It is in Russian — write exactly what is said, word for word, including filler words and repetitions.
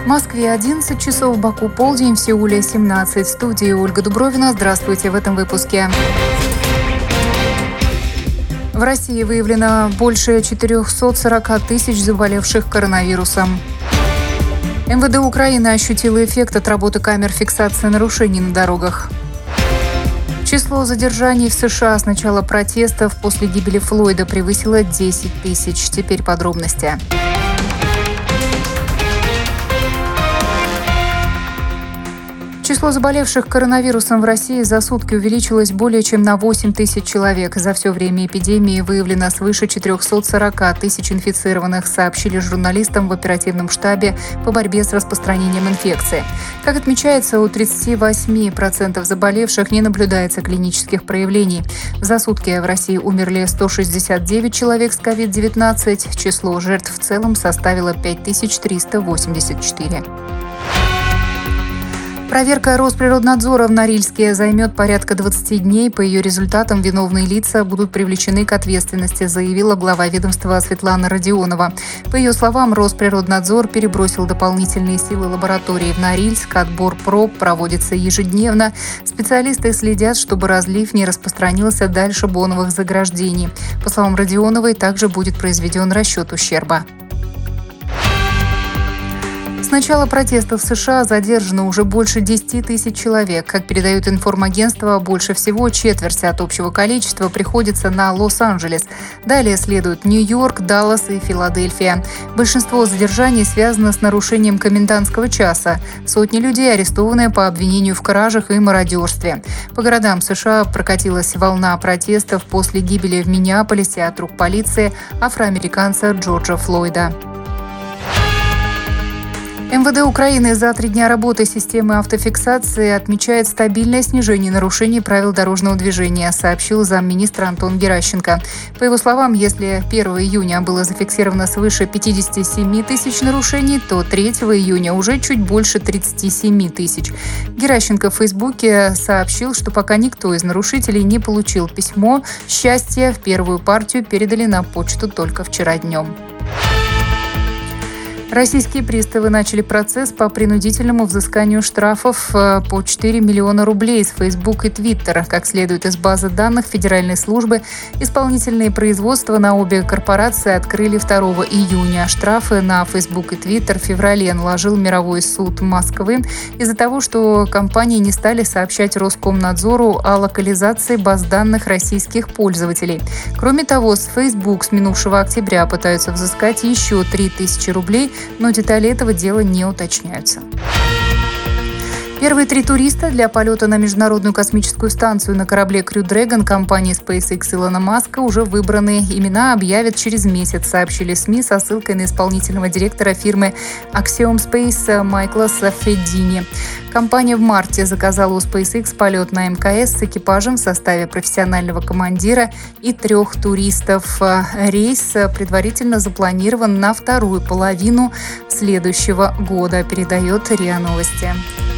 В Москве одиннадцать часов, в Баку полдень, в Сеуле семнадцать. В студии Ольга Дубровина. Здравствуйте в этом выпуске. В России выявлено больше четыреста сорок тысяч заболевших коронавирусом. эм вэ дэ Украины ощутило эффект от работы камер фиксации нарушений на дорогах. Число задержаний в США с начала протестов после гибели Флойда превысило десять тысяч. Теперь подробности. Число заболевших коронавирусом в России за сутки увеличилось более чем на восемь тысяч человек. За все время эпидемии выявлено свыше четыреста сорок тысяч инфицированных, сообщили журналистам в оперативном штабе по борьбе с распространением инфекции. Как отмечается, у тридцати восьми процентов заболевших не наблюдается клинических проявлений. За сутки в России умерли сто шестьдесят девять человек с ковид девятнадцать. Число жертв в целом составило пять тысяч триста восемьдесят четыре. Проверка Росприроднадзора в Норильске займет порядка двадцати дней. По ее результатам виновные лица будут привлечены к ответственности, заявила глава ведомства Светлана Родионова. По ее словам, Росприроднадзор перебросил дополнительные силы лаборатории в Норильск. Отбор проб проводится ежедневно. Специалисты следят, чтобы разлив не распространился дальше боновых заграждений. По словам Родионовой, также будет произведен расчет ущерба. С начала протестов в США задержано уже больше десяти тысяч человек. Как передают информагентства, больше всего четверть от общего количества приходится на Лос-Анджелес. Далее следуют Нью-Йорк, Даллас и Филадельфия. Большинство задержаний связано с нарушением комендантского часа. Сотни людей арестованы по обвинению в кражах и мародерстве. По городам США прокатилась волна протестов после гибели в Миннеаполисе от рук полиции афроамериканца Джорджа Флойда. эм вэ дэ Украины за три дня работы системы автофиксации отмечает стабильное снижение нарушений правил дорожного движения, сообщил замминистра Антон Геращенко. По его словам, если первого июня было зафиксировано свыше пятидесяти семи тысяч нарушений, то третьего июня уже чуть больше тридцати семи тысяч. Геращенко в Фейсбуке сообщил, что пока никто из нарушителей не получил письмо счастья, в первую партию передали на почту только вчера днем. Российские приставы начали процесс по принудительному взысканию штрафов по четыре миллиона рублей с Facebook и Twitter. Как следует из базы данных Федеральной службы, исполнительные производства на обе корпорации открыли второго июня. Штрафы на Facebook и Twitter в феврале наложил мировой суд Москвы из-за того, что компании не стали сообщать Роскомнадзору о локализации баз данных российских пользователей. Кроме того, с Facebook с минувшего октября пытаются взыскать еще три тысячи рублей, но детали этого дела не уточняются. Первые три туриста для полета на Международную космическую станцию на корабле Crew Dragon компании SpaceX Илона Маска уже выбраны. Имена объявят через месяц, сообщили СМИ со ссылкой на исполнительного директора фирмы Axiom Space Майкла Сафеддини. Компания в марте заказала у SpaceX полет на эм ка эс с экипажем в составе профессионального командира и трех туристов. Рейс предварительно запланирован на вторую половину следующего года, передает РИА Новости.